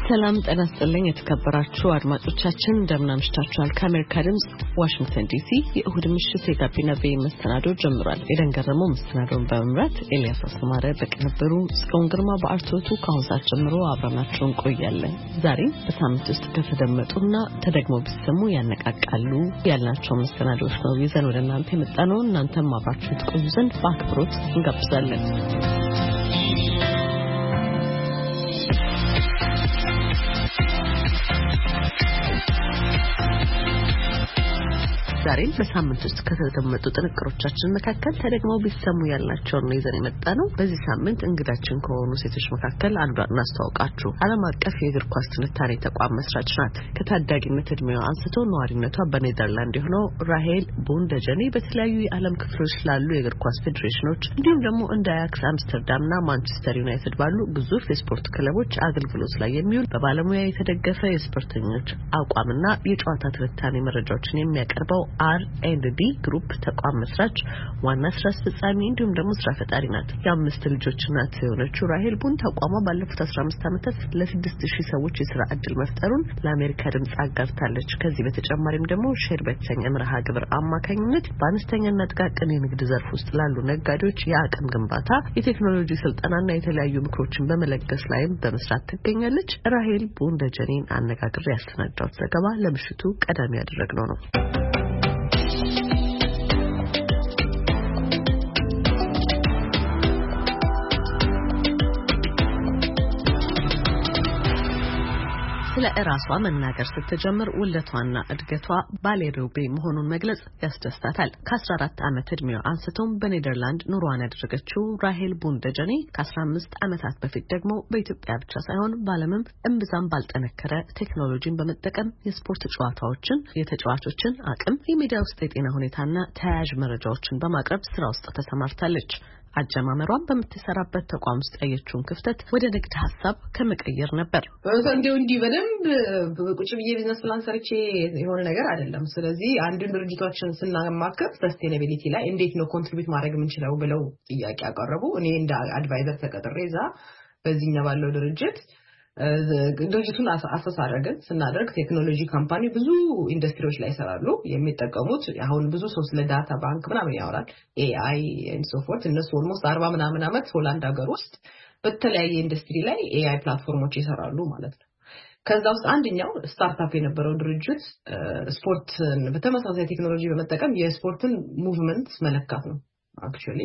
ሰላም ጤና ይስጥልኝ የተከበራችሁ አድማጮቻችን እንደምን አምሽታችኋል ከአሜሪካ ድምጽ ዋሽንግተን ዲሲ የእሁድ ምሽት የጋቢና መሰናዶ ጀምሯል የደንገረመው መሰናዶን በመምራት ኤልያስ አስማረ በቅንብሩ ጽዮን ግርማ በአርቶቱ ከአሁን ሰዓት ጀምሮ አብረናችሁ እንቆያለን ዛሬ በሳምንት ውስጥ ከተደመጡና ተደግሞ ቢሰሙ ያነቃቃሉ ያልናቸው መሰናዶዎች ነው ይዘን ወደ እናንተ የመጣነው እናንተም አብራችሁ ትቆዩ ዘንድ በአክብሮት እንጋብዛለን ዛሬ በሳምንት ውስጥ ከተደመጡ ጥንቅሮቻችን መካከል ተደግመው ቢሰሙ ያላቸው ነው ይዘን የመጣነው በዚህ ሳምንት እንግዳችን ከሆኑ ሴቶች መካከል አንዷን እናስተዋውቃችሁ ዓለም አቀፍ የእግር ኳስ ትንታኔ ተቋም መስራች ናት ከታዳጊነት እድሜዋ አንስቶ ነዋሪነቷ በኔዘርላንድ የሆነው ራሄል ቡንደጀኔ በተለያዩ የዓለም ክፍሎች ላሉ የእግር ኳስ ፌዴሬሽኖች እንዲሁም ደግሞ እንደ አያክስ አምስተርዳምና ማንቸስተር ዩናይትድ ባሉ ግዙፍ የስፖርት ክለቦች አገልግሎት ላይ የሚውል በባለሙያ የተደገፈ የስፖርተኞች አቋምና የጨዋታ ትንታኔ መረጃዎችን የሚያቀርበው R&D ግሩፕ ተቋም መስራች ዋና ስራ አስፈጻሚ እንዲሁም ደግሞ ስራ ፈጣሪ ናት የአምስት ልጆች እናት የሆነችው ራሄል ቡን ተቋሟ ባለፉት 15 ዓመታት ለ6000 ሰዎች የሥራ ዕድል መፍጠሩን ለአሜሪካ ድምጽ አጋርታለች ከዚህ በተጨማሪም ደግሞ ሼር በተሰኘ መርሃ ግብር አማካኝነት በአነስተኛና ጥቃቅን የንግድ ዘርፍ ውስጥ ላሉ ነጋዴዎች የአቅም ግንባታ የቴክኖሎጂ ስልጠናና የተለያዩ ምክሮችን በመለገስ ላይም በመስራት ትገኛለች ራሄል ቡንደጀኔን አነጋግሬ ያሰናዳው ዘገባ ለምሽቱ ቀዳሚ ያደረግነው ነው ለራሷ መናገር ስትጀምር ውለቷና እድገቷ ባሌሮቤ መሆኑን መግለጽ ያስደስታታል ከ14 ዓመት እድሜዋ አንስቶም በኔዘርላንድ ኑሮዋን ያደረገችው ራሄል ቡንደጀኔ ከ15 ዓመታት በፊት ደግሞ በኢትዮጵያ ብቻ ሳይሆን ባለምም እምብዛም ባልጠነከረ ቴክኖሎጂን በመጠቀም የስፖርት ጨዋታዎችን የተጫዋቾችን አቅም የሜዳ ውስጥ የጤና ሁኔታና ተያያዥ መረጃዎችን በማቅረብ ስራ ውስጥ ተሰማርታለች አጀማመሯን በመተሰራበት ተቋም ውስጥ ያየችውን ክፍተት ወደ ንግድ ሐሳብ ከመቀየር ነበር እንደው እንዲህ በደንብ ቁጭ ብዬ ቢዝነስ ፕላን ሰርቼ የሆነ ነገር አይደለም ስለዚህ አንድን ድርጅቶችን ስናማከር ሰስቴናቢሊቲ ላይ እንዴት ነው ኮንትሪቢዩት ማድረግ የምንችለው ብለው ጥያቄ አቀረቡ እኔ እንደ አድቫይዘር ተቀጥሬ እዛ በዚህኛ ባለው ድርጅት ድርጅቱን አሰስ አደረግን ስናደርግ ቴክኖሎጂ ካምፓኒ ብዙ ኢንዱስትሪዎች ላይ ይሰራሉ የሚጠቀሙት አሁን ብዙ ሰው ስለ ዳታ ባንክ ምናምን ያወራል AI and so forth እነሱ almost 40 ምናምን አመት ሆላንድ ሀገር ውስጥ በተለያየ ኢንዱስትሪ ላይ AI ፕላትፎርሞች ይሰራሉ ማለት ነው ከዛ ውስጥ አንደኛው ስታርታፕ የነበረው ድርጅት ስፖርትን በተመሳሳይ ቴክኖሎጂ በመጠቀም የስፖርትን ሙቭመንት መለካት ነው አክቹአሊ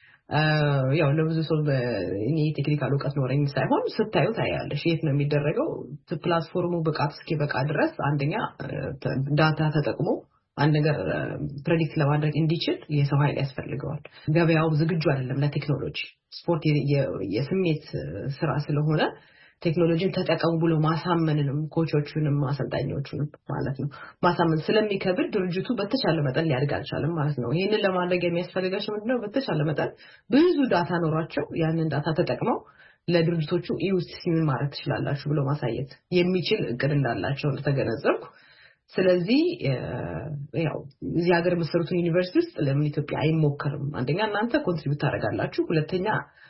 ያው ለብዙ ሰው እኔ ቴክኒካል ዕውቀት ኖረኝ ሳይሆን ስታዩት አያለሽ የት ነው የሚደረገው ፕላትፎርሙ ብቃት እስኪበቃ ድረስ አንደኛ ዳታ ተጠቅሞ አንድ ነገር ፕሬዲክት ለማድረግ እንዲችል የሰው ኃይል ያስፈልገዋል ገበያው ዝግጁ አይደለም ለቴክኖሎጂ ስፖርት የስሜት ስራ ስለሆነ ቴክኖሎጂን ተጠቀሙ ብሎ ማሳመንንም ኮቾቹንም አሰልጣኞቹንም ማለት ነው ማሳመን ስለሚከብድ ድርጅቱ በተቻለ መጠን ሊያድግ አልቻለም ማለት ነው ይሄንን ለማድረግ የሚያስፈልጋቸው ምንድነው በተቻለ መጠን ብዙ ዳታ ኖራቸው ያንን ዳታ ተጠቅመው ለድርጅቶቹ ኢዩሲምን ማድረግ ትችላላችሁ ብሎ ማሳየት የሚችል እቅድ እንዳላቸው ተገነዘብኩ ስለዚህ ያው እዚህ ሀገር መሰረቱን ዩኒቨርሲቲ ውስጥ ለምን ኢትዮጵያ አይሞከርም አንደኛ እናንተ ኮንትሪቢዩት ታደርጋላችሁ ሁለተኛ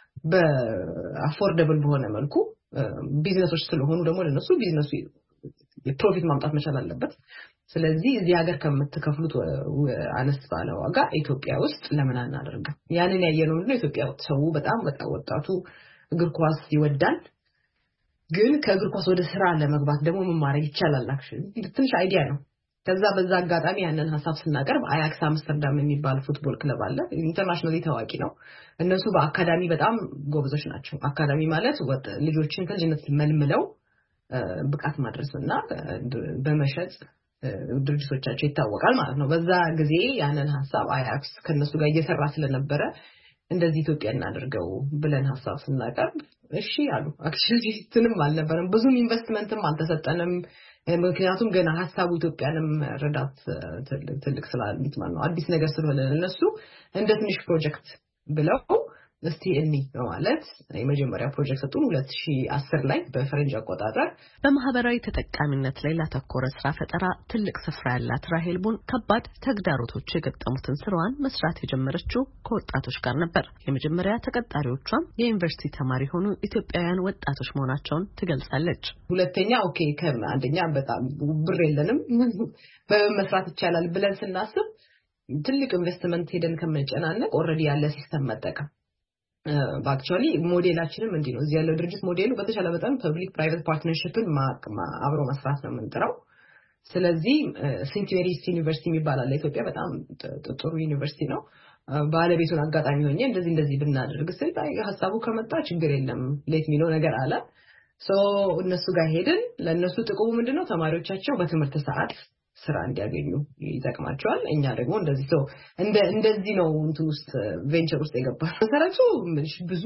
በአፎርደብል በሆነ መልኩ ቢዝነሶች ስለሆኑ ደግሞ ለነሱ ቢዝነሱ ፕሮፊት ማምጣት መቻል አለበት ስለዚህ እዚህ ሀገር ከምትከፍሉት አነስ ባለ ዋጋ ኢትዮጵያ ውስጥ ለምን አናደርግም ያንን ያየነው ምንድነው ኢትዮጵያ ሰው በጣም ወጣቱ እግር ኳስ ይወዳል ግን ከእግር ኳስ ወደ ስራ ለመግባት ደግሞ ምን ማድረግ ይቻላል አክቹሊ ትንሽ አይዲያ ነው ከዛ በዛ አጋጣሚ ያንን ሐሳብ ስናቀርብ አያክስ አምስተርዳም የሚባል ፉትቦል ክለብ አለ ኢንተርናሽናሊ ታዋቂ ነው እነሱ በአካዳሚ በጣም ጎበዞች ናቸው አካዳሚ ማለት ልጆችን ከልጅነት መልምለው ብቃት ማድረስና በመሸጥ ድርጅቶቻቸው ይታወቃል ማለት ነው በዛ ጊዜ ያንን ሐሳብ አያክስ ከነሱ ጋር እየሰራ ስለነበረ እንደዚህ ኢትዮጵያ እናደርገው ብለን ሐሳብ ስናቀርብ እሺ አሉ አክቹሊ ትንም አልነበረም ብዙም ኢንቨስትመንትም አልተሰጠንም ምክንያቱም ገና ሐሳቡ ኢትዮጵያንም ረዳት ትልቅ ስላልሚት ማለት ነው አዲስ ነገር ስለሆነ እነሱ እንደ ትንሽ ፕሮጀክት ብለው እስቲ እኒ ማለት የመጀመሪያ ፕሮጀክት ሰጡን 2010 ላይ በፈረንጅ አቆጣጠር። በማህበራዊ ተጠቃሚነት ላይ ላተኮረ ስራ ፈጠራ ትልቅ ስፍራ ያላት ራሄል ቡን ከባድ ተግዳሮቶች የገጠሙትን ስራዋን መስራት የጀመረችው ከወጣቶች ጋር ነበር። የመጀመሪያ ተቀጣሪዎቿም የዩኒቨርሲቲ ተማሪ ሆኑ ኢትዮጵያውያን ወጣቶች መሆናቸውን ትገልጻለች። ሁለተኛ አንደኛ በጣም ብር የለንም በመስራት ይቻላል ብለን ስናስብ ትልቅ ኢንቨስትመንት ሄደን ከመጨናነቅ ኦሬዲ ያለ ሲስተም መጠቀም ባክቹአሊ ሞዴላችንም እንዴ ነው። እዚህ ያለው ድርጅት ሞዴሉ በተሻለ በጣም ፐብሊክ ፕራይቬት ፓርትነርሺፕን አብሮ መስራት ነው የምንጥረው። ስለዚህ ሴንት ሜሪስ ዩኒቨርሲቲ የሚባል ኢትዮጵያ በጣም ጥሩ ዩኒቨርሲቲ ነው። ባለቤቱን አጋጣሚ ሆኜ እንደዚህ ብናደርግ ስል ሀሳቡ ከመጣ ችግር የለም ሌት ሚለው ነገር አለ። እነሱ ጋር ሄድን። ለነሱ ጥቅሙ ምንድነው? ተማሪዎቻቸው በትምህርት ሰዓት ስራ እንዲያገኙ ይጠቅማቸዋል። እኛ ደግሞ እንደዚህ ነው እንትን ውስጥ ቬንቸር ውስጥ የገባው። መሰረቱ ብዙ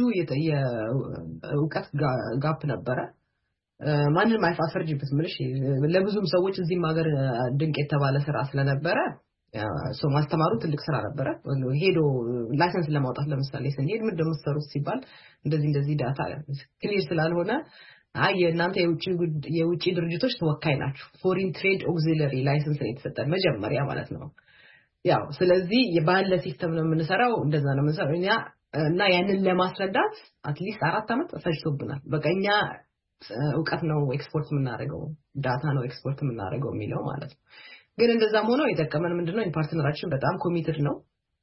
የእውቀት ጋፕ ነበረ። ማንንም አይፋፈርጅበት ምንሽ ለብዙም ሰዎች እዚህም ሀገር ድንቅ የተባለ ስራ ስለነበረ ማስተማሩ ትልቅ ስራ ነበረ። ሄዶ ላይሰንስ ለማውጣት ለምሳሌ ስንሄድ ምን እንደምትሰሩት ሲባል እንደዚህ ዳታ ክሊር ስላልሆነ እናንተ የውጪ ድርጅቶች ተወካይ ናችሁ ፎሪን ትሬድ ኦግዚለሪ ላይሰንስ የተሰጠን መጀመሪያ ማለት ነው። ያው ስለዚህ የባለ ሲስተም ነው የምንሰራው እንደዛ ነው የምንሰራው እና ያንን ለማስረዳት አትሊስት 4 አመት ፈጅቶብናል። በቀኛ ዕውቀት ነው ኤክስፖርት የምናደርገው ዳታ ነው ኤክስፖርት የምናደርገው የሚለው ማለት ነው። ግን እንደዛም ሆኖ የጠቀመን ምንድነው ፓርትነራችን በጣም ኮሚትድ ነው።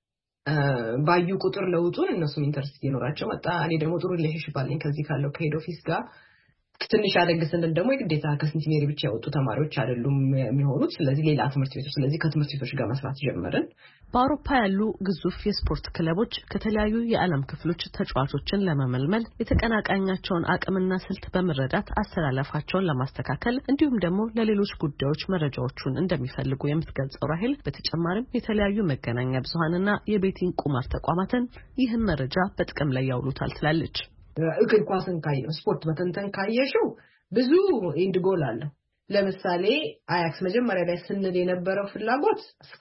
ባዩ ቁጥር ለውጡን እነሱም ኢንተረስት እየኖራቸው መጣ። እኔ ደግሞ ጥሩ ሪሌሽንሺፕ አለኝ ከዚህ ካለው ከሄድ ኦፊስ ጋር። ትንሽ አደግስን ደግሞ የግዴታ ከሴንት ሜሪ ብቻ ያወጡ ተማሪዎች አይደሉም የሚሆኑት። ስለዚህ ሌላ ትምህርት ቤቶች ስለዚህ ከትምህርት ቤቶች ጋር መስራት ጀመርን። በአውሮፓ ያሉ ግዙፍ የስፖርት ክለቦች ከተለያዩ የዓለም ክፍሎች ተጫዋቾችን ለመመልመል የተቀናቃኛቸውን አቅምና ስልት በመረዳት አሰላለፋቸውን ለማስተካከል እንዲሁም ደግሞ ለሌሎች ጉዳዮች መረጃዎችን እንደሚፈልጉ የምትገልጸው ራሄል በተጨማሪም የተለያዩ መገናኛ ብዙሃንና የቤቲንግ ቁማር ተቋማትን ይህን መረጃ በጥቅም ላይ ያውሉታል ትላለች። እግር ኳስን ካየው ስፖርት በተንተን ካየሽው ብዙ ኢንድ ጎል አለ። ለምሳሌ አያክስ መጀመሪያ ላይ ስንል የነበረው ፍላጎት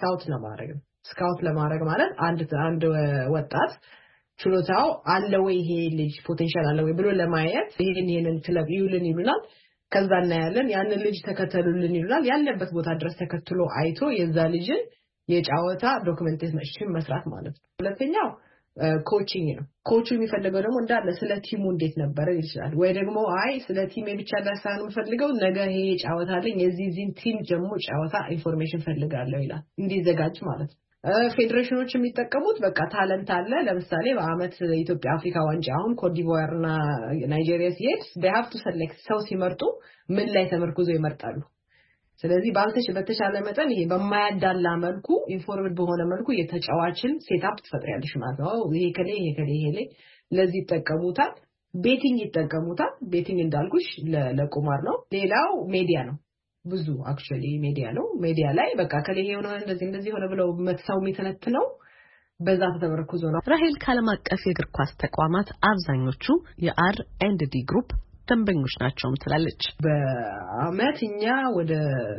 ስካውት ለማድረግ ማለት አንድ ወጣት ችሎታው አለ ወይ ይሄ ልጅ ፖቴንሻል አለ ወይ ብሎ ለማየት ይሄንን ክለብ ይሉናል። ከዛ እናያለን ያንን ልጅ ተከተሉልን ይሉናል። ያለበት ቦታ ድረስ ተከትሎ አይቶ የዛ ልጅን የጫወታ ዶክመንቴሽን መስራት ማለት ነው። ሁለተኛው ኮቺንግ ነው። ኮቹ የሚፈልገው ደግሞ እንዳለ ስለ ቲሙ እንዴት ነበር ይችላል ወይ ደግሞ ስለ ቲም ብቻ ዳሳን ፈልገው ነገ ይሄ ጫወታ አለኝ የዚህ ቲም ደግሞ ጫወታ ኢንፎርሜሽን ፈልጋለሁ ይላል እንዲዘጋጅ ማለት ነው። ፌዴሬሽኖች የሚጠቀሙት በቃ ታለንት አለ። ለምሳሌ በአመት ኢትዮጵያ አፍሪካ ዋንጫ አሁን ኮት ዲቮር እና ናይጄሪያ ሲሄድ they have to select ሰው ሲመርጡ ምን ላይ ተመርኩዘው ይመርጣሉ። ስለዚህ በተሻለ መጠን ይሄ በማያዳላ መልኩ ኢንፎርምድ በሆነ መልኩ የተጫዋችን ሴትአፕ ትፈጥሪያለሽ ማለት ነው። ይሄ ከሌ ለዚህ ይጠቀሙታል። ቤቲንግ ይጠቀሙታል። ቤቲንግ እንዳልኩሽ ለቁማር ነው። ሌላው ሜዲያ ነው። ብዙ አክቹአሊ ሜዲያ ነው። ሜዲያ ላይ በቃ ከሌ ሆነ እንደዚህ ሆነ ብለው መተሳው የሚተነትነው በዛ ተተመረኩዞ ነው። ራሄል ከዓለም አቀፍ የእግር ኳስ ተቋማት አብዛኞቹ የአር&ዲ ግሩፕ ደንበኞች ናቸው ትላለች። በአመት እኛ ወደ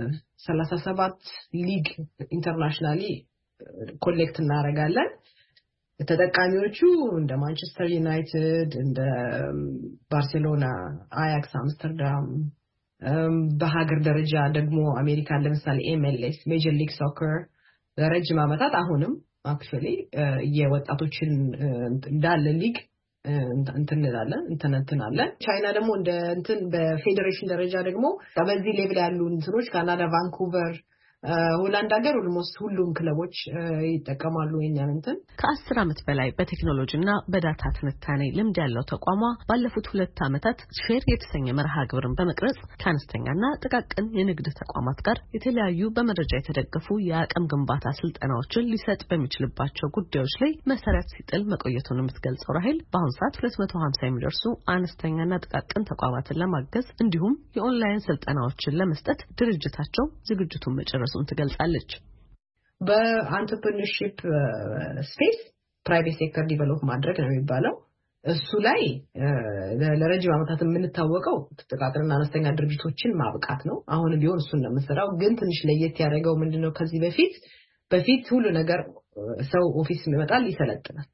37 ሊግ ኢንተርናሽናሊ ኮሌክት እናደርጋለን። ተጠቃሚዎቹ እንደ ማንቸስተር ዩናይትድ፣ እንደ ባርሴሎና፣ አያክስ አምስተርዳም፣ በሀገር ደረጃ ደግሞ አሜሪካን ለምሳሌ MLS ሜጀር ሊግ ሶከር ለረጅም ዓመታት አሁንም አክቹአሊ የወጣቶችን እንዳለ ሊግ እንተናለን። ቻይና ደግሞ እንደ በፌዴሬሽን ደረጃ ደግሞ በዚህ ሌቭል ያሉ እንትኖች ካናዳ ቫንኩቨር ሆላንድ ሀገር ኦልሞስት ሁሉም ክለቦች ይጠቀማሉ የኛን ከ10 አመት በላይ በቴክኖሎጂና በዳታ ትንታኔ ልምድ ያለው ተቋሟ ባለፉት 2 አመታት ሼር የተሰኘ መርሃ ግብርን በመቅረጽ ከአነስተኛና ጥቃቅን የንግድ ተቋማት ጋር የተለያዩ በመረጃ የተደገፉ የአቅም ግንባታ ስልጠናዎችን ሊሰጥ በሚችልባቸው ጉዳዮች ላይ መሰረት ሲጥል መቆየቱን የምትገልጸው ራሄል በአሁኑ ሰዓት 250 የሚደርሱ አነስተኛና ጥቃቅን ተቋማትን ለማገዝ እንዲሁም የኦንላይን ስልጠናዎችን ለመስጠት ድርጅታቸው ዝግጅቱን መጨረሱን ትገልጻለች። በአንትርፕረነርሺፕ ስፔስ ፕራይቬት ሴክተር ዲቨሎፕ ማድረግ ነው የሚባለው። እሱ ላይ ለረጅም ዓመታት የምንታወቀው ጥቃቅንና አነስተኛ ድርጅቶችን ማብቃት ነው። አሁን ቢሆን እሱን ነው የምንሰራው። ግን ትንሽ ለየት ያደረገው ምንድነው ከዚህ በፊት ሁሉ ነገር ሰው ኦፊስ ይመጣል ይሰለጥናል።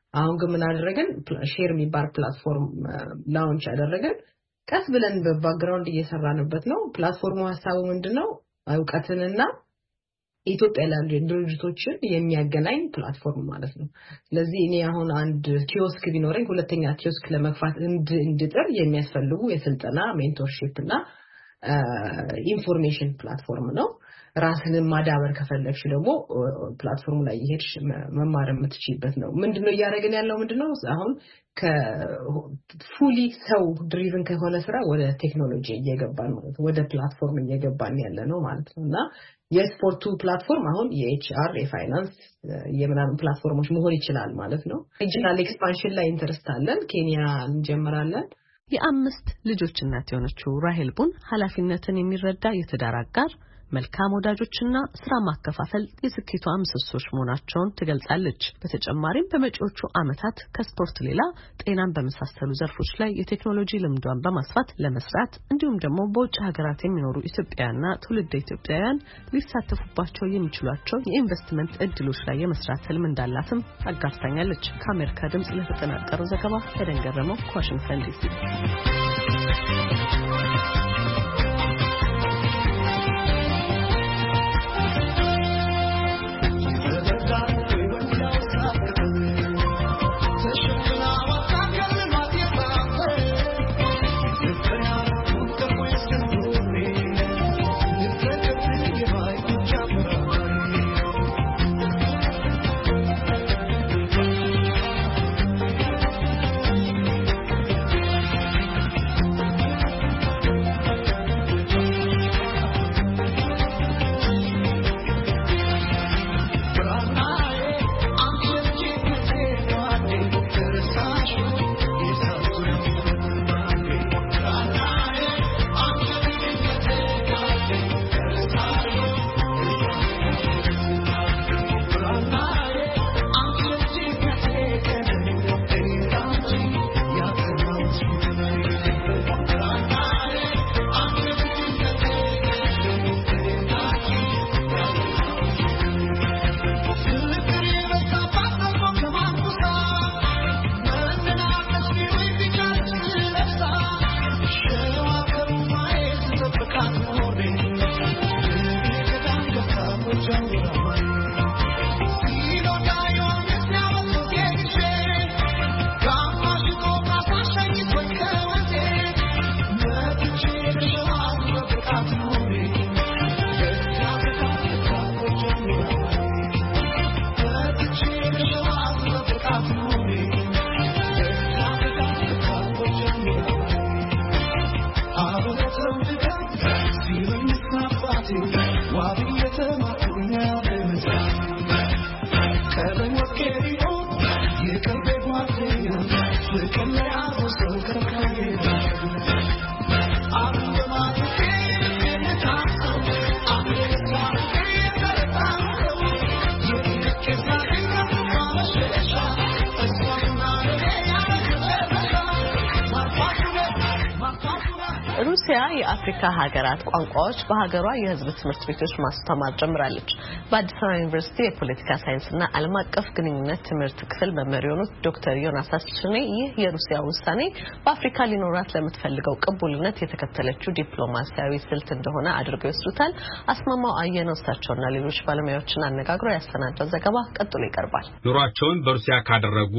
አሁን ግን ምን አደረገን ሼር የሚባል ፕላትፎርም ላውንች አደረገን ቀስ ብለን በባክግራውንድ እየሰራንበት ነው ፕላትፎርሙ ሐሳቡ ምንድነው እውቀትንና ኢትዮጵያ ያሉ ድርጅቶችን የሚያገናኝ ፕላትፎርም ማለት ነው ስለዚህ እኔ አሁን አንድ ኪዮስክ ቢኖረኝ ሁለተኛ ኪዮስክ ለመክፋት እንድጥር የሚያስፈልጉ የስልጠና ሜንቶርሺፕ እና ኢንፎርሜሽን ፕላትፎርም ነው ራስን ማዳበር ከፈለግሽ ደግሞ ፕላትፎርሙ ላይ ይሄድሽ መማር የምትችይበት ነው ምንድነው ያደረገን ያለው ምንድነው አሁን ከፉሊ ሰው ድሪቭን ከሆነ ስራ ወደ ቴክኖሎጂ እየገባን ማለት ወደ ፕላትፎርም እየገባን ያለ ነው ማለት ነውና የስፖርቱ ፕላትፎርም አሁን የኤችአር የፋይናንስ የምናምን ፕላትፎርሞች መሆን ይችላል ማለት ነው ዲጂታል ኤክስፓንሽን ላይ ኢንተረስት አለን ኬንያ እንጀምራለን የአምስት ልጆች እናት የሆነችው ራሄል ቡን ኃላፊነትን የሚረዳ የትዳር አጋር መልካም ወዳጆችና ስራ ማከፋፈል የስኬቷ ምሰሶች መሆናቸውን ትገልጻለች በተጨማሪም በመጪዎቹ አመታት ከስፖርት ሌላ ጤናን በመሳሰሉ ዘርፎች ላይ የቴክኖሎጂ ልምዷን በማስፋት ለመስራት እንዲሁም ደግሞ በውጭ ሀገራት የሚኖሩ ኢትዮጵያውያንና ትውልደ ኢትዮጵያውያን ሊሳተፉባቸው የሚችሏቸው የኢንቨስትመንት እድሎች ላይ የመስራት ህልም እንዳላትም አጋርታኛለች ከአሜሪካ ድምጽ ለተጠናቀረው ዘገባ ተደንገረመው ከዋሽንግተን ዲሲ ሩሲያ የአፍሪካ ሀገራት ቋንቋዎች በሀገሯ የህዝብ ትምህርት ቤቶች ማስተማር ጀምራለች። በአዲስ አበባ ዩኒቨርሲቲ የፖለቲካ ሳይንስና ዓለም አቀፍ ግንኙነት ትምህርት ክፍል መምህር የሆኑት ዶክተር ዮናስ አስችኔ ይህ የሩሲያ ውሳኔ በአፍሪካ ሊኖራት ለምትፈልገው ቅቡልነት የተከተለችው ዲፕሎማሲያዊ ስልት እንደሆነ አድርገው ይወስዱታል። አስማማው አየነው እሳቸውና ሌሎች ባለሙያዎችን አነጋግሮ ያሰናዳው ዘገባ ቀጥሎ ይቀርባል። ኑሯቸውን በሩሲያ ካደረጉ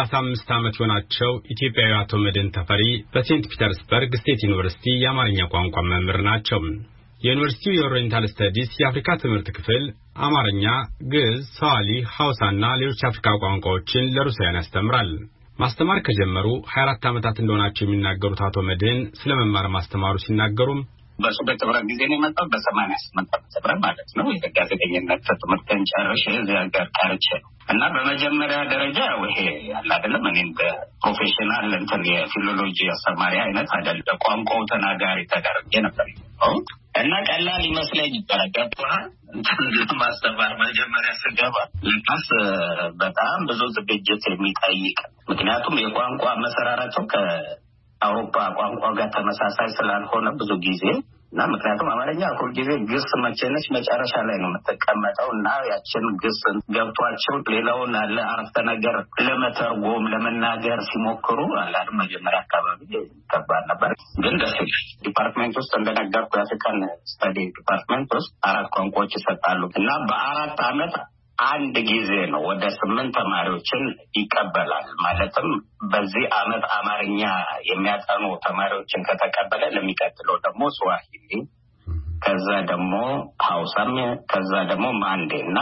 35 ዓመት የሆናቸው ኢትዮጵያዊ አቶ መድን ተፈሪ በሴንት ፒተርስበርግ ስቴት ዩኒቨርሲቲ የአማርኛ ቋንቋ መምህር ናቸው። የዩኒቨርሲቲው የኦሪየንታል ስተዲስ የአፍሪካ ትምህርት ክፍል አማርኛ፣ ግዕዝ፣ ሰዋሊ፣ ሐውሳና ሌሎች አፍሪካ ቋንቋዎችን ለሩሲያን ያስተምራል። ማስተማር ከጀመሩ 24 ዓመታት እንደሆናቸው የሚናገሩት አቶ መድን ስለመማር ማስተማሩ ሲናገሩም በሱበት ተብራን ጊዜ ነው የመጣው በ88 ተብራን ማለት ነው። የጋዜጠኝነት ትምህርትን ጨርሼ እዚያ ጋር ቀርቼ እና በመጀመሪያ ደረጃ ይሄ ያለ አይደለም እኔ በፕሮፌሽናል እንትን የፊሎሎጂ አስተማሪ አይነት አይደለም ቋንቋው ተናጋሪ ተደረገ ነበር እና ቀላል ይመስለኝ ተረጋግጧ እንትን ለማስተማር መጀመሪያ ስገባ ለካስ በጣም ብዙ ዝግጅት የሚጠይቅ ምክንያቱም የቋንቋ መሰራራቱ ከአውሮፓ ቋንቋ ጋር ተመሳሳይ ስላልሆነ ብዙ ጊዜ እና ምክንያቱም አማርኛ ሁልጊዜ ግስ መቼነች መጨረሻ ላይ ነው የምትቀመጠው እና ያችን ግስ ገብቷቸው ሌላውን አለ አረፍተ ነገር ለመተርጎም ለመናገር ሲሞክሩ አላሉ መጀመሪያ አካባቢ ከባድ ነበር። ግን ደስ ይላል። ዲፓርትመንት ውስጥ እንደነገርኩ የአፍሪካን ስተዲ ዲፓርትመንት ውስጥ 4 ቋንቋዎች ይሰጣሉ እና በ4 ዓመት አንድ ጊዜ ነው ወደ 8 ተማሪዎችን ይቀበላል። ማለትም በዚህ ዓመት አማርኛ የሚያጠኑ ተማሪዎችን ከተቀበለ ለሚቀጥለው ደግሞ ስዋሂሊ፣ ከዛ ደግሞ ሀውሳም፣ ከዛ ደግሞ ማንዴ እና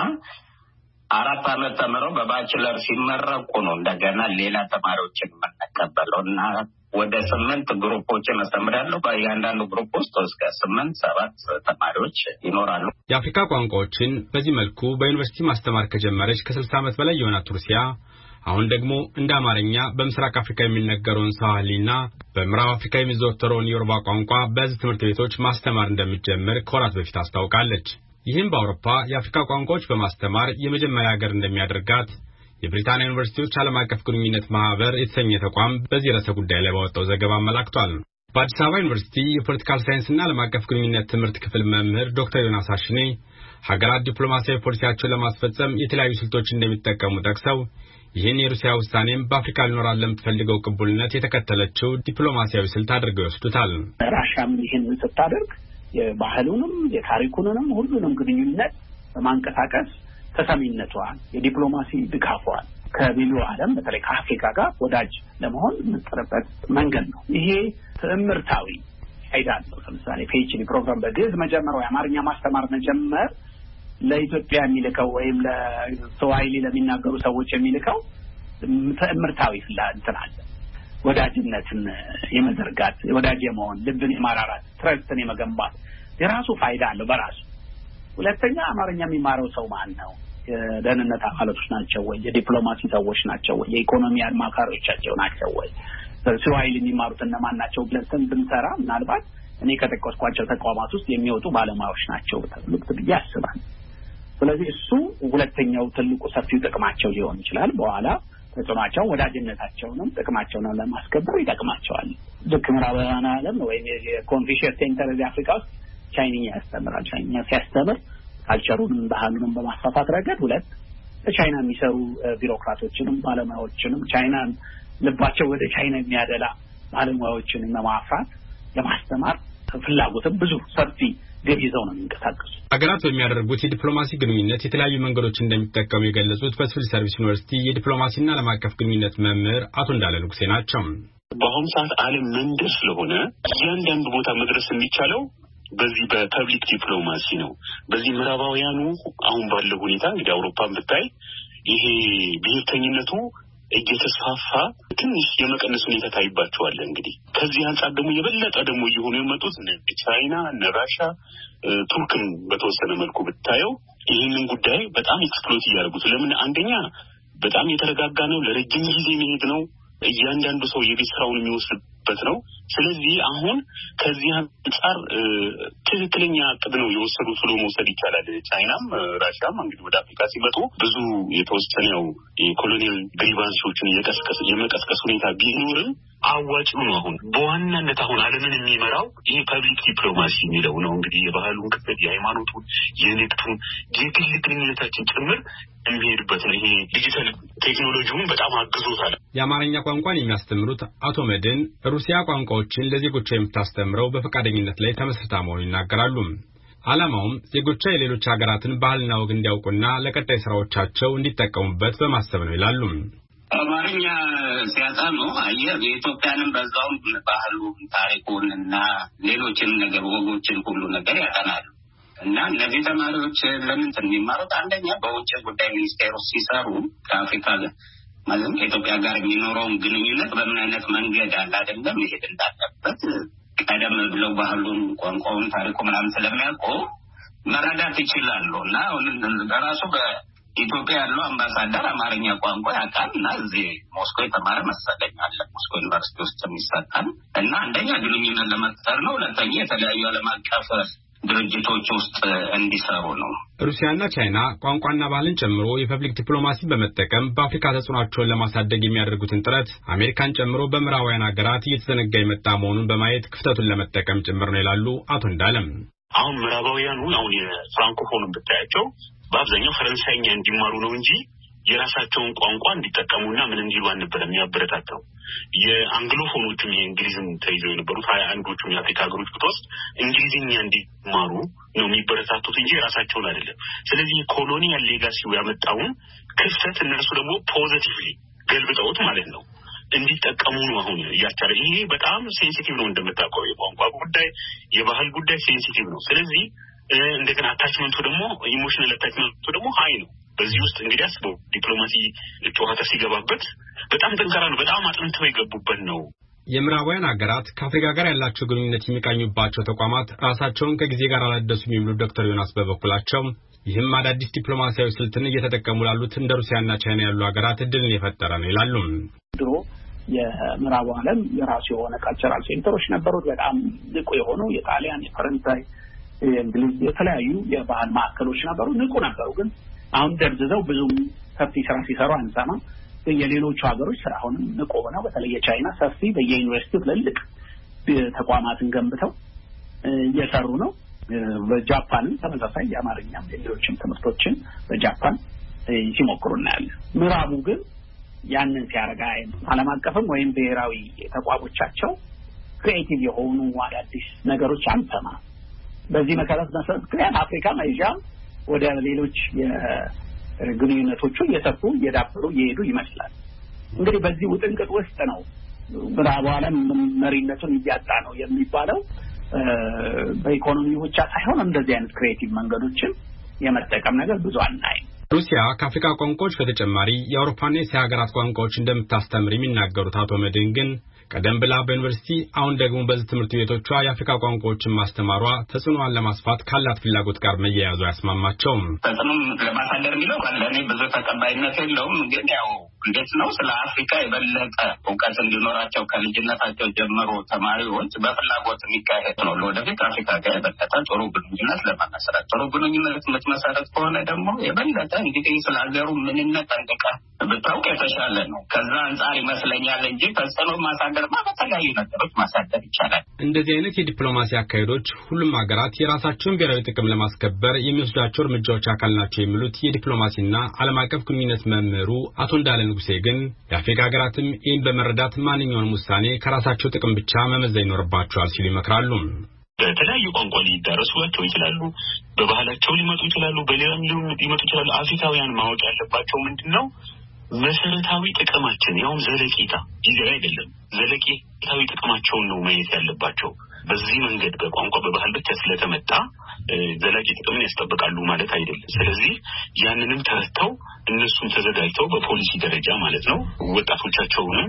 4 ዓመት ተምረው በባችለር ሲመረቁ ነው እንደገና ሌላ ተማሪዎችን የምንቀበለው እና ወደ 8 ግሩፖችን አስተምራለሁ። በእያንዳንዱ ግሩፕ ውስጥ እስከ 8-7 ተማሪዎች ይኖራሉ። የአፍሪካ ቋንቋዎችን በዚህ መልኩ በዩኒቨርሲቲ ማስተማር ከጀመረች ከ60 ዓመት በላይ የሆናት ሩሲያ አሁን ደግሞ እንደ አማርኛ በምስራቅ አፍሪካ የሚነገረውን ስዋሂሊና በምዕራብ አፍሪካ የሚዘወተረውን የዮሩባ ቋንቋ በሕዝብ ትምህርት ቤቶች ማስተማር እንደሚጀምር ከወራት በፊት አስታውቃለች። ይህም በአውሮፓ የአፍሪካ ቋንቋዎች በማስተማር የመጀመሪያ ሀገር እንደሚያደርጋት የብሪታንያ ዩኒቨርሲቲዎች ዓለም አቀፍ ግንኙነት ማህበር የተሰኘ ተቋም በዚህ ርዕሰ ጉዳይ ላይ ባወጣው ዘገባ አመላክቷል። በአዲስ አበባ ዩኒቨርሲቲ የፖለቲካል ሳይንስና ዓለም አቀፍ ግንኙነት ትምህርት ክፍል መምህር ዶክተር ዮናስ አሽኔ ሀገራት ዲፕሎማሲያዊ ፖሊሲያቸውን ለማስፈጸም የተለያዩ ስልቶች እንደሚጠቀሙ ጠቅሰው ይህን የሩሲያ ውሳኔም በአፍሪካ ሊኖራት ለምትፈልገው ቅቡልነት የተከተለችው ዲፕሎማሲያዊ ስልት አድርገው ይወስዱታል። ራሻም ይህን ስታደርግ የባህሉንም የታሪኩንም ሁሉንም ግንኙነት በማንቀሳቀስ ተሰሚነቷን የዲፕሎማሲ ድጋፏን ከቢሉ ዓለም በተለይ ከአፍሪካ ጋር ወዳጅ ለመሆን የምትጠረበት መንገድ ነው። ይሄ ትምህርታዊ ፋይዳ አለው። ለምሳሌ ፒኤችዲ ፕሮግራም በግዕዝ መጀመር ወይ አማርኛ ማስተማር መጀመር ለኢትዮጵያ የሚልከው ወይም ለስዋሂሊ ለሚናገሩ ሰዎች የሚልከው ትምህርታዊ እንትን አለ። ወዳጅነትን የመዘርጋት ወዳጅ የመሆን ልብን የማራራት ትረስትን የመገንባት የራሱ ፋይዳ አለው በራሱ። ሁለተኛ አማርኛ የሚማረው ሰው ማን ነው? የደህንነት አካላቶች ናቸው ወይ? የዲፕሎማሲ ሰዎች ናቸው ወይ? የኢኮኖሚ አማካሪዎቻቸው ናቸው ወይ? ስዋሂሊ የሚማሩት እነማን ናቸው ብለን ብንሰራ ምናልባት እኔ ከጠቀስኳቸው ተቋማት ውስጥ የሚወጡ ባለሙያዎች ናቸው ብዬ አስባለሁ። ስለዚህ እሱ ሁለተኛው ትልቁ ሰፊው ጥቅማቸው ሊሆን ይችላል። በኋላ ተጽዕኖአቸው ወዳጅነታቸውንም ጥቅማቸውንም ለማስከበር ይጠቅማቸዋል። ልክ ምዕራባውያን ዓለም ወይም የኮንፊሽየስ ሴንተር አፍሪካ ውስጥ ቻይንኛ ያስተምራል። ቻይንኛ ሲያስተምር ካልቸሩንም ባህሉንም በማስፋፋት ረገድ ሁለት በቻይና የሚሰሩ ቢሮክራቶችንም ባለሙያዎችንም ቻይና ልባቸው ወደ ቻይና የሚያደላ ባለሙያዎችን ለማፍራት ለማስተማር ፍላጎትም ብዙ ሰፊ ግብ ይዘው ነው የሚንቀሳቀሱ። ሀገራት በሚያደርጉት የዲፕሎማሲ ግንኙነት የተለያዩ መንገዶችን እንደሚጠቀሙ የገለጹት በሲቪል ሰርቪስ ዩኒቨርሲቲ የዲፕሎማሲና ዓለም አቀፍ ግንኙነት መምህር አቶ እንዳለ ንጉሴ ናቸው። በአሁኑ ሰዓት ዓለም መንደር ስለሆነ እያንዳንዱ ቦታ መድረስ የሚቻለው በዚህ በፐብሊክ ዲፕሎማሲ ነው። በዚህ ምዕራባውያኑ አሁን ባለው ሁኔታ እንግዲህ አውሮፓን ብታይ ይሄ ብሔርተኝነቱ እየተስፋፋ ትንሽ የመቀነስ ሁኔታ ታይባቸዋል። እንግዲህ ከዚህ አንጻር ደግሞ የበለጠ ደግሞ እየሆኑ የመጡት ቻይና፣ ራሽያ፣ ቱርክን በተወሰነ መልኩ ብታየው ይህንን ጉዳይ በጣም ኤክስፕሎይት እያደረጉት። ለምን? አንደኛ በጣም የተረጋጋ ነው፣ ለረጅም ጊዜ መሄድ ነው፣ እያንዳንዱ ሰው የቤት ስራውን የሚወስድበት ነው። ስለዚህ አሁን ከዚህ አንጻር ትክክለኛ ዕቅድ ነው የወሰዱት ብሎ መውሰድ ይቻላል። ቻይናም ራሽያም እንግዲህ ወደ አፍሪካ ሲመጡ ብዙ የተወሰነው የኮሎኒያል ግሪቫንሶችን የመቀስቀስ ሁኔታ ቢኖርም አዋጭ ነው። አሁን በዋናነት አሁን ዓለምን የሚመራው ይሄ ፐብሊክ ዲፕሎማሲ የሚለው ነው። እንግዲህ የባህሉን ክፍል፣ የሃይማኖቱን፣ የንግዱን፣ የግል ግንኙነታችን ጭምር የሚሄድበት ነው። ይሄ ዲጂታል ቴክኖሎጂውን በጣም አግዞታል። የአማርኛ ቋንቋን የሚያስተምሩት አቶ መድን ሩሲያ ቋንቋዎችን ለዜጎቿ የምታስተምረው በፈቃደኝነት ላይ ተመስርታ መሆኑን ይናገራሉ። ዓላማውም ዜጎቿ የሌሎች ሀገራትን ባህልና ወግ እንዲያውቁና ለቀጣይ ስራዎቻቸው እንዲጠቀሙበት በማሰብ ነው ይላሉ። አማርኛ ሲያጠኑ የኢትዮጵያንም በዛውም ባህሉን፣ ታሪኩን እና ሌሎችን ነገር ወጎችን ሁሉ ነገር ያጠናሉ። እና እነዚህ ተማሪዎች ለምን የሚማሩት? አንደኛ በውጭ ጉዳይ ሚኒስቴር ውስጥ ሲሰሩ ከአፍሪካ ማለት ከኢትዮጵያ ጋር የሚኖረውን ግንኙነት በምን አይነት መንገድ አለ አይደለም መሄድ እንዳለበት ቀደም ብለው ባህሉን፣ ቋንቋውን፣ ታሪኩ ምናምን ስለሚያውቁ መረዳት ይችላሉ። እና በራሱ በኢትዮጵያ ያለው አምባሳደር አማርኛ ቋንቋ ያውቃል እና እዚህ ሞስኮ የተማረ መሰለኝ አለ ሞስኮ ዩኒቨርሲቲ ውስጥ የሚሰጣል እና አንደኛ ግንኙነት ለመፍጠር ነው። ሁለተኛ የተለያዩ ዓለም አቀፍ ድርጅቶች ውስጥ እንዲሰሩ ነው። ሩሲያና ቻይና ቋንቋና ባህልን ጨምሮ የፐብሊክ ዲፕሎማሲ በመጠቀም በአፍሪካ ተጽዕኖአቸውን ለማሳደግ የሚያደርጉትን ጥረት አሜሪካን ጨምሮ በምዕራባውያን ሀገራት እየተዘነጋ የመጣ መሆኑን በማየት ክፍተቱን ለመጠቀም ጭምር ነው ይላሉ አቶ እንዳለም። አሁን ምዕራባውያኑ አሁን የፍራንኮፎንን ብታያቸው በአብዛኛው ፈረንሳይኛ እንዲማሩ ነው እንጂ የራሳቸውን ቋንቋ እንዲጠቀሙና ምን እንዲሉ አልነበረም የሚያበረታታው። የአንግሎፎኖቹም የእንግሊዝም ተይዘው የነበሩት 21ዎቹም የአፍሪካ ሀገሮች ብትወስድ እንግሊዝኛ እንዲማሩ ነው የሚበረታቱት እንጂ የራሳቸውን አይደለም። ስለዚህ ኮሎኒያል ሌጋሲው ያመጣውን ክፍተት እነሱ ደግሞ ፖዚቲቭሊ ገልብጠውት ማለት ነው እንዲጠቀሙ ነው አሁን እያቻለ። ይሄ በጣም ሴንሲቲቭ ነው እንደምታውቀው፣ የቋንቋ ጉዳይ የባህል ጉዳይ ሴንሲቲቭ ነው። ስለዚህ እንደገና አታችመንቱ ደግሞ ኢሞሽናል አታችመንቱ ደግሞ ሀይ ነው። በዚህ ውስጥ እንግዲህ አስበው ዲፕሎማሲ ጨዋታ ሲገባበት በጣም ጠንካራ ነው፣ በጣም አጥንተው የገቡበት ነው። የምዕራባውያን ሀገራት ከአፍሪካ ጋር ያላቸው ግንኙነት የሚቃኙባቸው ተቋማት ራሳቸውን ከጊዜ ጋር አላደሱም የሚሉት ዶክተር ዮናስ በበኩላቸው ይህም አዳዲስ ዲፕሎማሲያዊ ስልትን እየተጠቀሙ ላሉት እንደ ሩሲያና ቻይና ያሉ ሀገራት እድልን የፈጠረ ነው ይላሉ። ድሮ የምዕራቡ ዓለም የራሱ የሆነ ካልቸራል ሴንተሮች ነበሩት፣ በጣም ንቁ የሆኑ የጣሊያን፣ የፈረንሳይ፣ የእንግሊዝ የተለያዩ የባህል ማዕከሎች ነበሩ፣ ንቁ ነበሩ። ግን አሁን ደብዝዘው ብዙም ሰፊ ስራ ሲሰሩ አንሰማ። የሌሎቹ ሀገሮች ስራ አሁንም ንቁ ሆነው በተለይ የቻይና ሰፊ በየዩኒቨርሲቲው ትልልቅ ተቋማትን ገንብተው እየሰሩ ነው። በጃፓንም ተመሳሳይ የአማርኛም የሌሎችም ትምህርቶችን በጃፓን ሲሞክሩ እናያለን። ምዕራቡ ግን ያንን ሲያረጋ ዓለም አቀፍም ወይም ብሔራዊ ተቋሞቻቸው ክሬቲቭ የሆኑ አዳዲስ ነገሮች አንሰማ። በዚህ መሰረት ምክንያት አፍሪካም ኤዥያም ወደ ሌሎች የግንኙነቶቹ እየሰፉ እየዳበሩ እየሄዱ ይመስላል። እንግዲህ በዚህ ውጥንቅጥ ውስጥ ነው ምዕራቡ ዓለም መሪነቱን እያጣ ነው የሚባለው። በኢኮኖሚ ብቻ ሳይሆን እንደዚህ አይነት ክሬቲቭ መንገዶችን የመጠቀም ነገር ብዙ አናይም። ሩሲያ ከአፍሪካ ቋንቋዎች በተጨማሪ የአውሮፓና የእስያ ሀገራት ቋንቋዎች እንደምታስተምር የሚናገሩት አቶ መድን ግን ቀደም ብላ በዩኒቨርሲቲ አሁን ደግሞ በዚህ ትምህርት ቤቶቿ የአፍሪካ ቋንቋዎችን ማስተማሯ ተጽዕኖዋን ለማስፋት ካላት ፍላጎት ጋር መያያዙ አያስማማቸውም። ተጽዕኖም ለማሳደር የሚለው ለእኔ ብዙ ተቀባይነት የለውም። ግን ያው እንዴት ነው ስለ አፍሪካ የበለጠ እውቀት እንዲኖራቸው ከልጅነታቸው ጀምሮ ተማሪዎች በፍላጎት የሚካሄድ ነው። ለወደፊት አፍሪካ ጋር የበለጠ ጥሩ ግንኙነት ለማመስረት ጥሩ ግንኙነት የምትመሰረት ከሆነ ደግሞ የበለጠ እንግዲህ ስለ ሀገሩ ምንነት ጠንቅቀህ ብታውቅ የተሻለ ነው። ከዛ አንጻር ይመስለኛል እንጂ ተጽዕኖ ማሳደር በተለያዩ ነገሮች ማሳደር ይቻላል። እንደዚህ አይነት የዲፕሎማሲ አካሄዶች ሁሉም ሀገራት የራሳቸውን ብሔራዊ ጥቅም ለማስከበር የሚወስዳቸው እርምጃዎች አካል ናቸው የሚሉት የዲፕሎማሲና ዓለም አቀፍ ግንኙነት መምህሩ አቶ እንዳለ ንጉሴ ግን የአፍሪካ ሀገራትም ይህን በመረዳት ማንኛውንም ውሳኔ ከራሳቸው ጥቅም ብቻ መመዘን ይኖርባቸዋል ሲሉ ይመክራሉ። በተለያዩ ቋንቋ ሊዳረሱላቸው ይችላሉ፣ በባህላቸው ሊመጡ ይችላሉ፣ በሌላም ሊመጡ ይችላሉ። አፍሪካውያን ማወቅ ያለባቸው ምንድነው? መሰረታዊ ጥቅማችን ያውም ዘለቂታ ጊዜያዊ አይደለም፣ ዘለቂታዊ ጥቅማቸውን ነው ማየት ያለባቸው። በዚህ መንገድ በቋንቋ በባህል ብቻ ስለተመጣ ዘላቂ ጥቅምን ያስጠብቃሉ ማለት አይደለም። ስለዚህ ያንንም ተረድተው እነሱም ተዘጋጅተው በፖሊሲ ደረጃ ማለት ነው ወጣቶቻቸውንም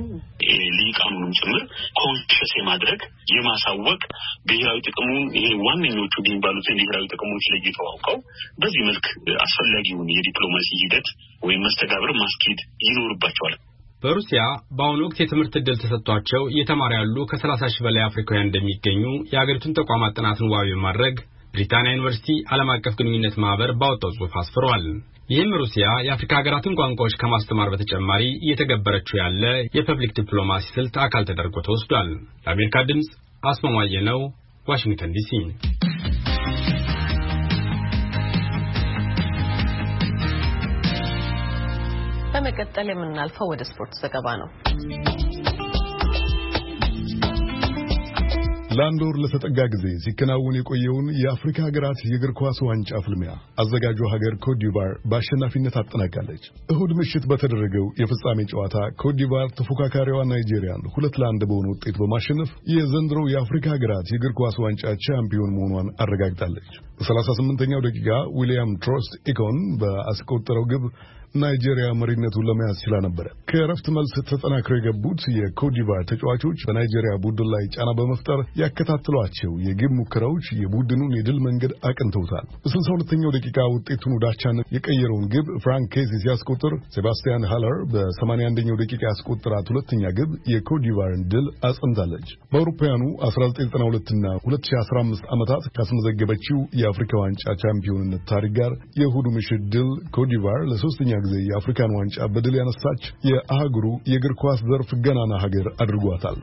ሊቃኑንም ጭምር ኮንሽስ የማድረግ የማሳወቅ ብሔራዊ ጥቅሙን ይሄ ዋነኞቹ የሚባሉትን ብሔራዊ ጥቅሞች ለይተው አውቀው በዚህ መልክ አስፈላጊውን የዲፕሎማሲ ሂደት ወይም መስተጋብር ማስኬድ ይኖርባቸዋል። በሩሲያ በአሁኑ ወቅት የትምህርት ዕድል ተሰጥቷቸው እየተማሩ ያሉ ከ30 ሺህ በላይ አፍሪካውያን እንደሚገኙ የአገሪቱን ተቋማት ጥናትን ዋቢ በማድረግ ብሪታንያ ዩኒቨርሲቲ ዓለም አቀፍ ግንኙነት ማህበር ባወጣው ጽሑፍ አስፍሯል። ይህም ሩሲያ የአፍሪካ ሀገራትን ቋንቋዎች ከማስተማር በተጨማሪ እየተገበረችው ያለ የፐብሊክ ዲፕሎማሲ ስልት አካል ተደርጎ ተወስዷል። ለአሜሪካ ድምፅ አስማማየ ነው፣ ዋሽንግተን ዲሲ። በመቀጠል የምናልፈው ወደ ስፖርት ዘገባ ነው። ለአንድ ወር ለተጠጋ ጊዜ ሲከናወን የቆየውን የአፍሪካ ሀገራት የእግር ኳስ ዋንጫ ፍልሚያ አዘጋጇ ሀገር ኮትዲቫር በአሸናፊነት አጠናቃለች። እሁድ ምሽት በተደረገው የፍጻሜ ጨዋታ ኮትዲቫር ተፎካካሪዋ ናይጄሪያን 2-1 በሆነ ውጤት በማሸነፍ የዘንድሮው የአፍሪካ ሀገራት የእግር ኳስ ዋንጫ ቻምፒዮን መሆኗን አረጋግጣለች። በ38ኛው ደቂቃ ዊሊያም ትሮስት ኢኮን በአስቆጠረው ግብ ናይጄሪያ መሪነቱን ለመያዝ ችላ ነበር። ከእረፍት መልስ ተጠናክረው የገቡት የኮትዲቫር ተጫዋቾች በናይጄሪያ ቡድን ላይ ጫና በመፍጠር ያከታተሏቸው የግብ ሙከራዎች የቡድኑን የድል መንገድ አቅንተውታል። በ62ኛው ደቂቃ ውጤቱን ወደ አቻነት የቀየረውን ግብ ፍራንክ ኬሲ ሲያስቆጥር ሴባስቲያን ሃለር በ81ኛው ደቂቃ ያስቆጠራት ሁለተኛ ግብ የኮትዲቫርን ድል አጽንታለች። በአውሮፓውያኑ 1992 እና 2015 ዓመታት ካስመዘገበችው የአፍሪካ ዋንጫ ቻምፒዮንነት ታሪክ ጋር የእሁዱ ምሽት ድል ኮትዲቫር ለሶስተኛ ጊዜ የአፍሪካን ዋንጫ በድል ያነሳች የአህጉሩ የእግር ኳስ ዘርፍ ገናና ሀገር አድርጓታል።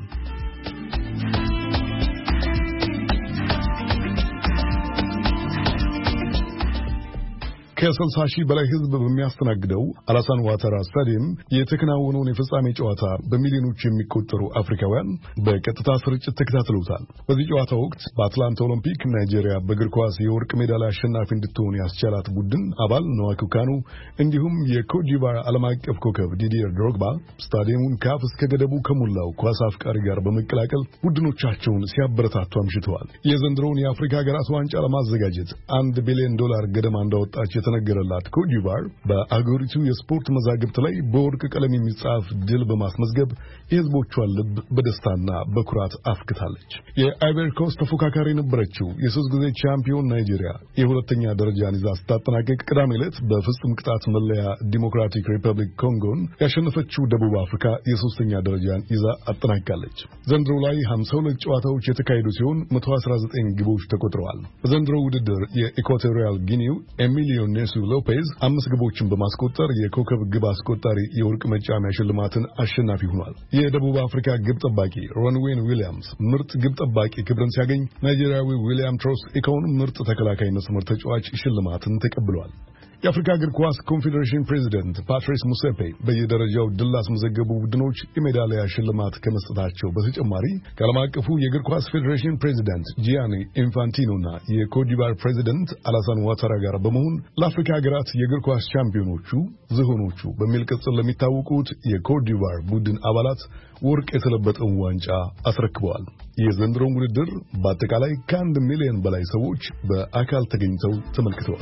ከ60 ሺህ በላይ ሕዝብ በሚያስተናግደው አላሳን ዋተራ ስታዲየም የተከናወነውን የፍጻሜ ጨዋታ በሚሊዮኖች የሚቆጠሩ አፍሪካውያን በቀጥታ ስርጭት ተከታትለውታል። በዚህ ጨዋታ ወቅት በአትላንታ ኦሎምፒክ ናይጄሪያ በእግር ኳስ የወርቅ ሜዳሊያ አሸናፊ እንድትሆን ያስቻላት ቡድን አባል ነዋኪው ካኑ እንዲሁም የኮትዲቫር ዓለም አቀፍ ኮከብ ዲዲየር ድሮግባ ስታዲየሙን ከአፍ እስከ ገደቡ ከሞላው ኳስ አፍቃሪ ጋር በመቀላቀል ቡድኖቻቸውን ሲያበረታቱ አምሽተዋል። የዘንድሮውን የአፍሪካ ሀገራት ዋንጫ ለማዘጋጀት $1 ቢሊዮን ገደማ እንዳወጣች የተነገረላት ኮትዲቫር በአገሪቱ የስፖርት መዛግብት ላይ በወርቅ ቀለም የሚጻፍ ድል በማስመዝገብ የሕዝቦቿን ልብ በደስታና በኩራት አፍክታለች። የአይቨሪ ኮስት ተፎካካሪ የነበረችው የሶስት ጊዜ ቻምፒዮን ናይጄሪያ የሁለተኛ ደረጃን ይዛ ስታጠናቀቅ ቅዳሜ ዕለት በፍጹም ቅጣት መለያ ዲሞክራቲክ ሪፐብሊክ ኮንጎን ያሸነፈችው ደቡብ አፍሪካ የሶስተኛ ደረጃን ይዛ አጠናቅቃለች። ዘንድሮ ላይ 52 ጨዋታዎች የተካሄዱ ሲሆን 119 ግቦች ተቆጥረዋል። በዘንድሮ ውድድር የኢኳቶሪያል ጊኒው ኤሚሊዮን ኔሱ ሎፔዝ 5 ግቦችን በማስቆጠር የኮከብ ግብ አስቆጣሪ የወርቅ መጫሚያ ሽልማትን አሸናፊ ሆኗል። የደቡብ አፍሪካ ግብ ጠባቂ ሮንዌን ዊሊያምስ ምርጥ ግብ ጠባቂ ክብርን ሲያገኝ፣ ናይጄሪያዊ ዊሊያም ትሮስ ኢኮን ምርጥ ተከላካይ መስመር ተጫዋች ሽልማትን ተቀብሏል። የአፍሪካ እግር ኳስ ኮንፌዴሬሽን ፕሬዚደንት ፓትሪስ ሙሴፔ በየደረጃው ድል ላስመዘገቡ ቡድኖች የሜዳሊያ ሽልማት ከመስጠታቸው በተጨማሪ ከዓለም አቀፉ የእግር ኳስ ፌዴሬሽን ፕሬዚደንት ጂያኒ ኢንፋንቲኖና የኮትዲቫር ፕሬዚደንት አላሳን ዋታራ ጋር በመሆን ለአፍሪካ ሀገራት የእግር ኳስ ቻምፒዮኖቹ ዝሆኖቹ በሚል ቅጽል ለሚታወቁት የኮትዲቫር ቡድን አባላት ወርቅ የተለበጠውን ዋንጫ አስረክበዋል። የዘንድሮውን ውድድር በአጠቃላይ ከ1 ሚሊዮን በላይ ሰዎች በአካል ተገኝተው ተመልክተዋል።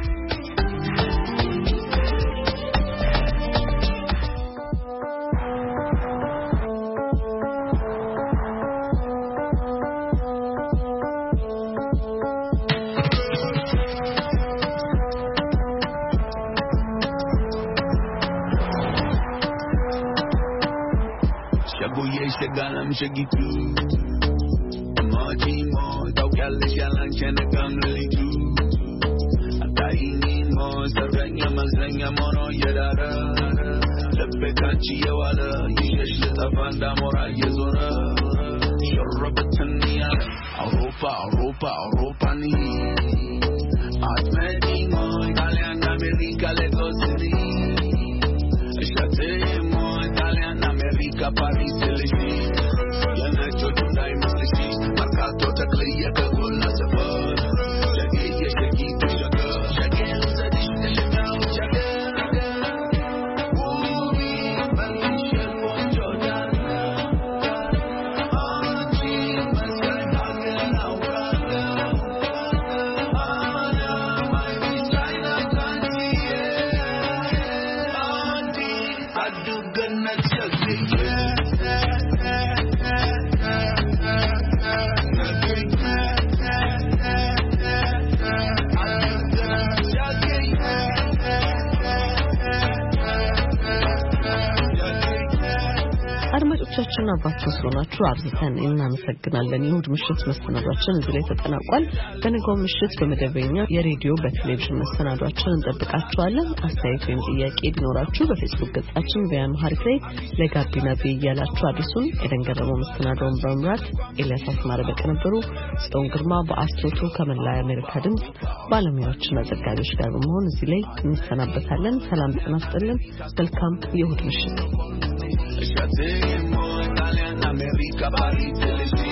Galam shagitu Maji mo tau kyale shalan chene kamli tu Ataini mo sarganya mazanya mono yadara Lebbe kachi yawala Yishesh litafanda mora yezora Shorrabatani Europa ni Atmedi mo Italian America legosini Shate mo Italian America Paris አድማጮቻችን አባችሁ ስለሆናችሁ አብዝተን እናመሰግናለን። የእሁድ ምሽት መሰናዷችን እዚህ ላይ ተጠናቋል። በነገው ምሽት በመደበኛ የሬዲዮ በቴሌቪዥን መሰናዷችን እንጠብቃችኋለን። አስተያየት ወይም ጥያቄ ቢኖራችሁ በፌስቡክ ገጻችን በአምሃሪክ ላይ ለጋቢና እያላችሁ አድርሱን። ኤደን ገረመው መሰናዶውን በመምራት ኤልያስ አስማረ በቅንብሩ፣ ጽዮን ግርማ በአስቶቱ ከመላ የአሜሪካ ድምፅ ባለሙያዎችና ዘጋቢዎች ጋር በመሆን እዚህ ላይ እንሰናበታለን። ሰላም ጤና ይስጥልን። መልካም የእሁድ ምሽት። America, Paris,